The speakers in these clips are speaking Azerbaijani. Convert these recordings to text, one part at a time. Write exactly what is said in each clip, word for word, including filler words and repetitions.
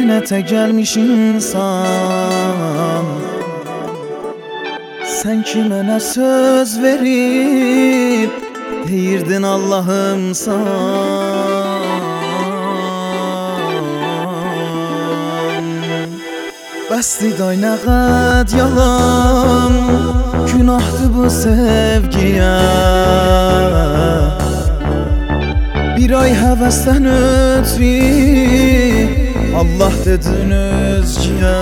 Lənətə gəlmiş insan, sən ki mənə söz verib deyirdin Allahımsan. Bəsdir day nə qəd yalan, günahdır bu sevgiyə. Bir ay həvəsdən ötri Allah dedin özgə.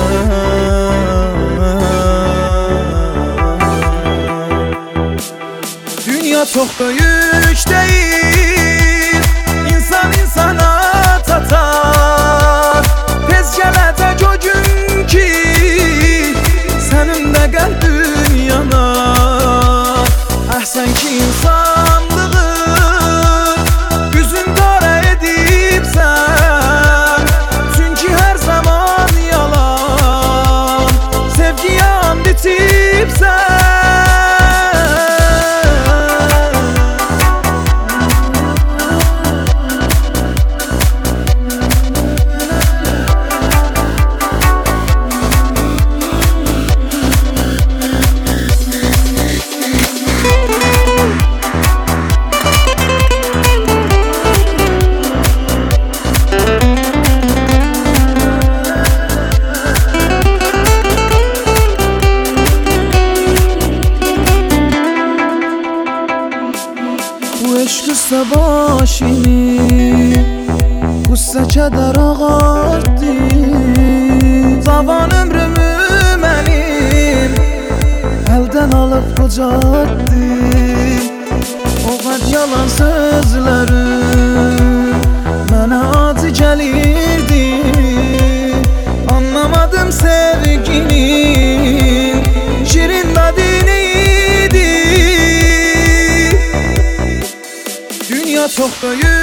Dünya çox böyük deyil, insan insana tatar. Tez gələcək o gün ki sənin də qəlbin yanar. Əhsən ki insanlığı yüzün qara edibsən, çünki hər zaman yalan sevgiyə and içibsən. Qısa başını qıssa kədər ağartdı. Cavan ömrümü mənim əldən alıb qocatdı. O qəd yalan sözlərim mənə acı gəlirdi. Anlamadım sevginin şirin dadını. Dünya çox böyük